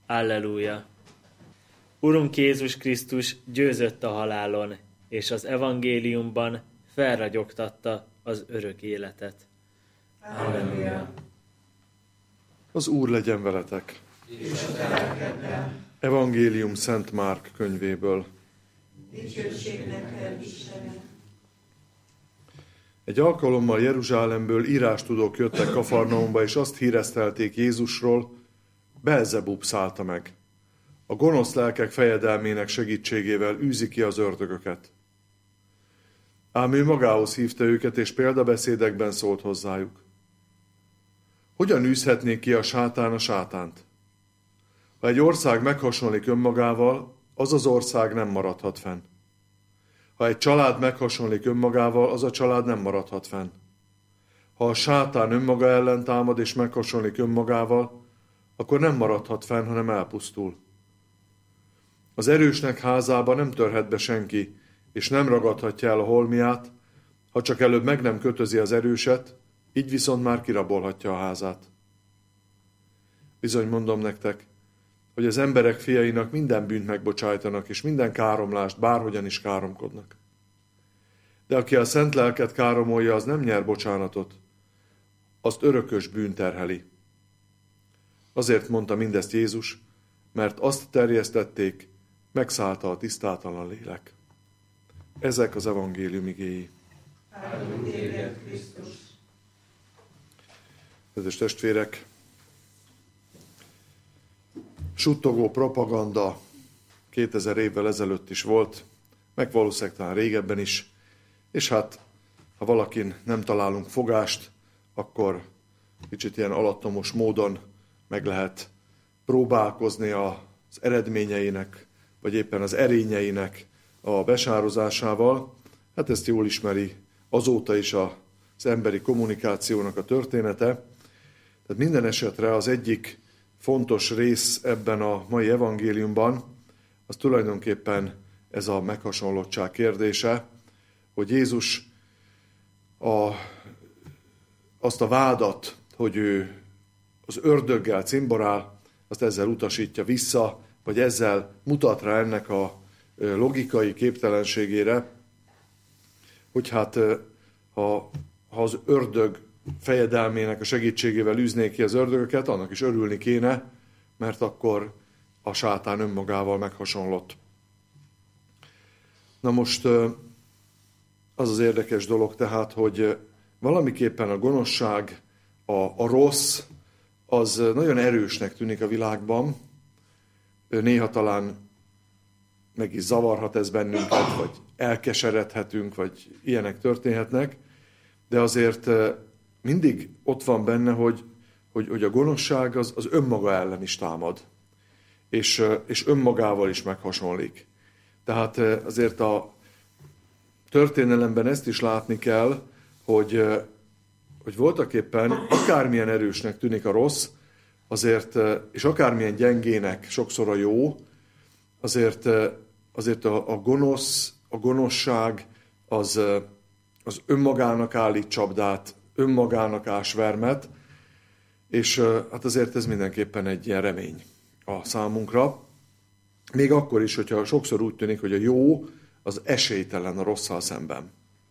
Alleluja! Urunk Jézus Krisztus győzött a halálon, és az evangéliumban felragyogtatta az örök életet. Alleluja! Az Úr legyen veletek! És a te lelkeddel. Evangélium Szent Márk könyvéből. Dicsőség neked, Istenem! Egy alkalommal Jeruzsálemből írástudók jöttek Kafarnaumba, és azt híresztelték Jézusról, Belzebub szállta meg. A gonosz lelkek fejedelmének segítségével űzi ki az ördögöket. Ám ő magához hívta őket, és példabeszédekben szólt hozzájuk. Hogyan űzhetné ki a sátán a sátánt? Ha egy ország meghasonlik önmagával, az az ország nem maradhat fenn. Ha egy család meghasonlik önmagával, az a család nem maradhat fenn. Ha a sátán önmaga ellen támad és meghasonlik önmagával, akkor nem maradhat fenn, hanem elpusztul. Az erősnek házába nem törhet be senki, és nem ragadhatja el a holmiát, ha csak előbb meg nem kötözi az erőset, így viszont már kirabolhatja a házát. Bizony mondom nektek, hogy az emberek fiainak minden bűnt megbocsájtanak, és minden káromlást bárhogyan is káromkodnak. De aki a szent lelket káromolja, az nem nyer bocsánatot, azt örökös bűn terheli. Azért mondta mindezt Jézus, mert azt terjesztették, megszállta a tisztátalan lélek. Ezek az evangélium igéi. Áldunk téged, Krisztus! Kedves testvérek, suttogó propaganda 2000 évvel ezelőtt is volt, meg valószínűleg talán régebben is, és hát, ha valakin nem találunk fogást, akkor kicsit ilyen alattomos módon meg lehet próbálkozni az eredményeinek, vagy éppen az erényeinek a besározásával. Hát ezt jól ismeri azóta is az emberi kommunikációnak a története. Tehát minden esetre az egyik fontos rész ebben a mai evangéliumban, az tulajdonképpen ez a meghasonlottság kérdése, hogy Jézus azt a vádat, hogy ő az ördöggel cimborál, azt ezzel utasítja vissza, vagy ezzel mutat rá ennek a logikai képtelenségére, hogy hát ha az ördög fejedelmének a segítségével űznék ki az ördögöket, annak is örülni kéne, mert akkor a sátán önmagával meghasonlott. Na most az az érdekes dolog tehát, hogy valamiképpen a gonoszság, a rossz, az nagyon erősnek tűnik a világban. Néha talán meg is zavarhat ez bennünket, vagy elkeseredhetünk, vagy ilyenek történhetnek, de azért mindig ott van benne, hogy a gonoszság az önmaga ellen is támad, és önmagával is meghasonlik. Tehát azért a történelemben ezt is látni kell, hogy voltaképpen akármilyen erősnek tűnik a rossz, azért, és akármilyen gyengének sokszor a jó, azért a gonoszság az önmagának állít csapdát, önmagának ás vermet, és hát azért ez mindenképpen egy ilyen remény a számunkra. Még akkor is, hogyha sokszor úgy tűnik, hogy a jó az esélytelen a rosszal szemben.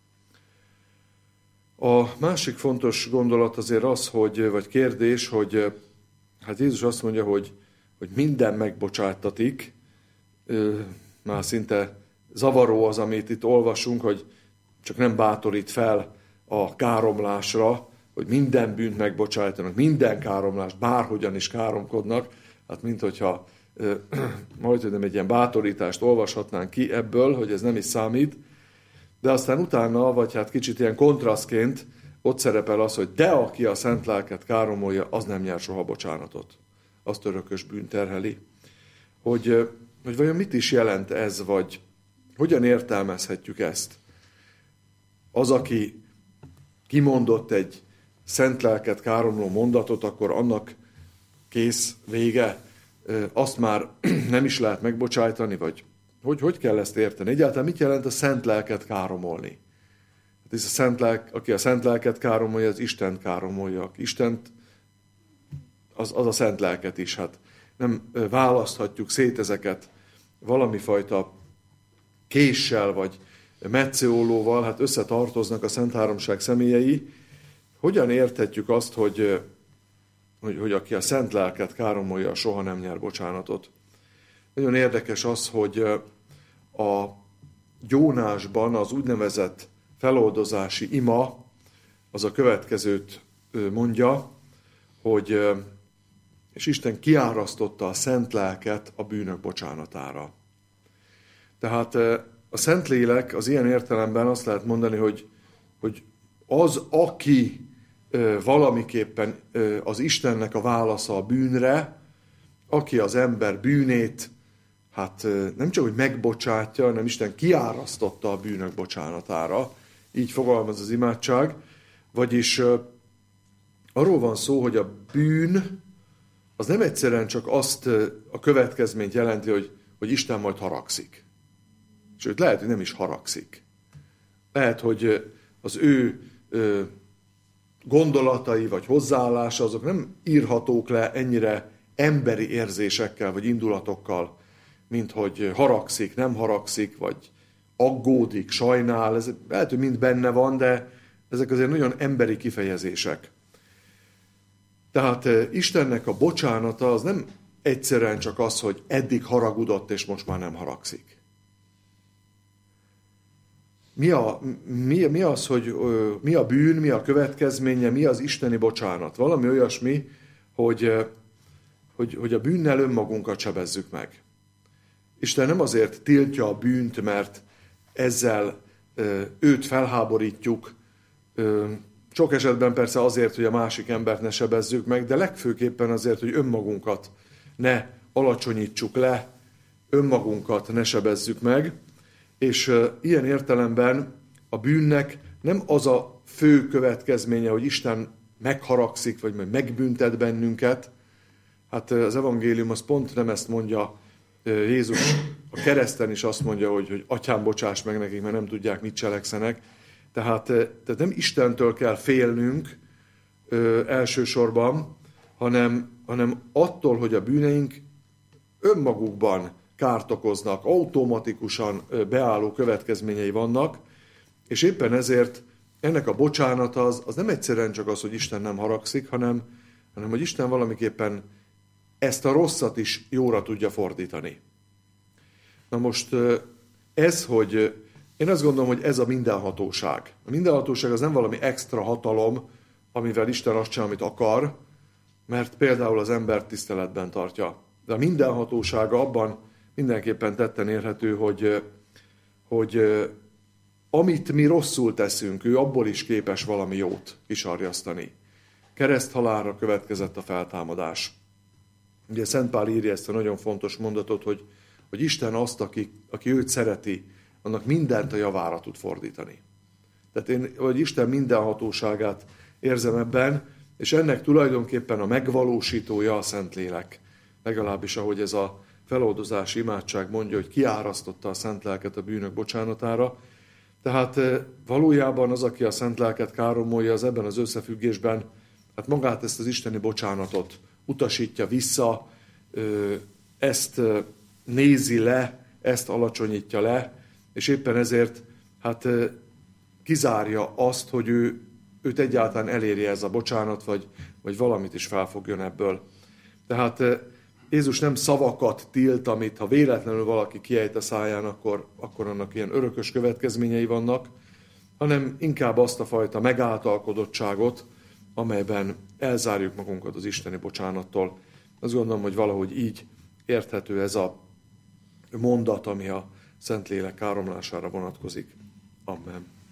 A másik fontos gondolat azért az, vagy kérdés, hogy hát Jézus azt mondja, hogy minden megbocsáttatik, már szinte zavaró az, amit itt olvasunk, hogy csak nem bátorít fel a káromlásra, hogy minden bűnt megbocsájtanak, minden káromlást, bárhogyan is káromkodnak, hát minthogyha majdnem egy ilyen bátorítást olvashatnánk ki ebből, hogy ez nem is számít, de aztán utána, vagy hát kicsit ilyen kontrasztként ott szerepel az, hogy de aki a szent lelket káromolja, az nem nyer soha bocsánatot. Azt örökös bűn terheli. Hogy vajon mit is jelent ez, vagy hogyan értelmezhetjük ezt? Az, aki kimondott egy szent lelket káromló mondatot, akkor annak kész, vége, azt már nem is lehet megbocsájtani, vagy hogy kell ezt érteni? Egyáltalán mit jelent a szent lelket káromolni? Hát ez aki a szent lelket káromolja, az Istent káromolja. Istent, az a szent lelket is. Hát nem választhatjuk szét ezeket valamifajta késsel vagy metszőollóval, hát összetartoznak a Szent Háromság személyei. Hogyan érthetjük azt, hogy aki a Szent Lelket káromolja, soha nem nyer bocsánatot? Nagyon érdekes az, hogy a gyónásban az úgynevezett feloldozási ima az a következőt mondja, hogy és Isten kiárasztotta a Szent Lelket a bűnök bocsánatára. Tehát a Szentlélek az ilyen értelemben azt lehet mondani, hogy az, aki valamiképpen az Istennek a válasza a bűnre, aki az ember bűnét, hát nem csak, hogy megbocsátja, hanem Isten kiárasztotta a bűnök bocsánatára. Így fogalmaz az imádság. Vagyis arról van szó, hogy a bűn az nem egyszerűen csak azt a következményt jelenti, hogy Isten majd haragszik. Sőt, lehet, hogy nem is haragszik. Lehet, hogy az ő gondolatai vagy hozzáállása azok nem írhatók le ennyire emberi érzésekkel vagy indulatokkal, mint hogy haragszik, nem haragszik, vagy aggódik, sajnál. Ez lehet, hogy mind benne van, de ezek azért nagyon emberi kifejezések. Tehát Istennek a bocsánata az nem egyszerűen csak az, hogy eddig haragudott, és most már nem haragszik. Mi az, hogy mi a bűn, mi a következménye, mi az isteni bocsánat? Valami olyasmi, hogy a bűnnel önmagunkat sebezzük meg. Isten nem azért tiltja a bűnt, mert ezzel őt felháborítjuk, sok esetben persze azért, hogy a másik embert ne sebezzük meg, de legfőképpen azért, hogy önmagunkat ne alacsonyítsuk le, önmagunkat ne sebezzük meg, és ilyen értelemben a bűnnek nem az a fő következménye, hogy Isten megharagszik, vagy majd megbüntet bennünket. Hát az evangélium az pont nem ezt mondja. Jézus a kereszten is azt mondja, hogy Atyám, bocsáss meg nekik, mert nem tudják, mit cselekszenek. Tehát nem Istentől kell félnünk elsősorban, hanem attól, hogy a bűneink önmagukban kárt okoznak, automatikusan beálló következményei vannak, és éppen ezért ennek a bocsánata az nem egyszerűen csak az, hogy Isten nem haragszik, hanem hogy Isten valamiképpen ezt a rosszat is jóra tudja fordítani. Na most ez, hogy én azt gondolom, hogy ez a mindenhatóság. A mindenhatóság az nem valami extra hatalom, amivel Isten azt csinál, amit akar, mert például az embert tiszteletben tartja. De a mindenhatósága abban mindenképpen tetten érhető, hogy amit mi rosszul teszünk, ő abból is képes valami jót kisarjasztani. Kereszthalálra következett a feltámadás. Ugye Szent Pál írja ezt a nagyon fontos mondatot, hogy Isten azt, aki őt szereti, annak mindent a javára tud fordítani. Tehát hogy Isten mindenhatóságát érzem ebben, és ennek tulajdonképpen a megvalósítója a Szentlélek. Legalábbis ahogy ez a feloldozási imádság mondja, hogy kiárasztotta a Szent Lelket a bűnök bocsánatára. Tehát valójában az, aki a Szent Lelket káromolja, az ebben az összefüggésben hát magát ezt az isteni bocsánatot utasítja vissza, ezt nézi le, ezt alacsonyítja le, és éppen ezért hát kizárja azt, hogy őt egyáltalán elérje ez a bocsánat, vagy valamit is felfogjon ebből. Tehát Jézus nem szavakat tilt, amit ha véletlenül valaki kiejt a száján, akkor annak ilyen örökös következményei vannak, hanem inkább azt a fajta megáltalkodottságot, amelyben elzárjuk magunkat az isteni bocsánattól. Azt gondolom, hogy valahogy így érthető ez a mondat, ami a Szentlélek káromlására vonatkozik. Amen.